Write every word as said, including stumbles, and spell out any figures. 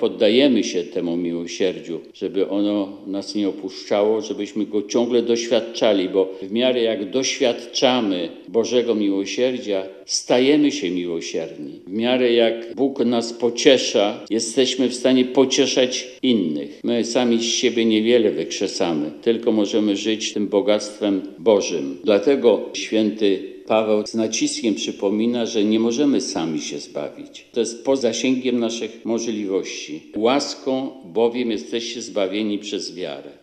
poddajemy się temu miłosierdziu, żeby ono nas nie opuszczało, żebyśmy go ciągle doświadczali, bo w miarę jak doświadczamy Bożego miłosierdzia, stajemy się miłosierni. W miarę jak Bóg nas pociesza, jesteśmy w stanie pocieszać innych. My sami z siebie niewiele wykrzesamy, tylko możemy żyć tym bogactwem Bożym. Dlatego święty Paweł z naciskiem przypomina, że nie możemy sami się zbawić. To jest poza zasięgiem naszych możliwości. Łaską bowiem jesteście zbawieni przez wiarę.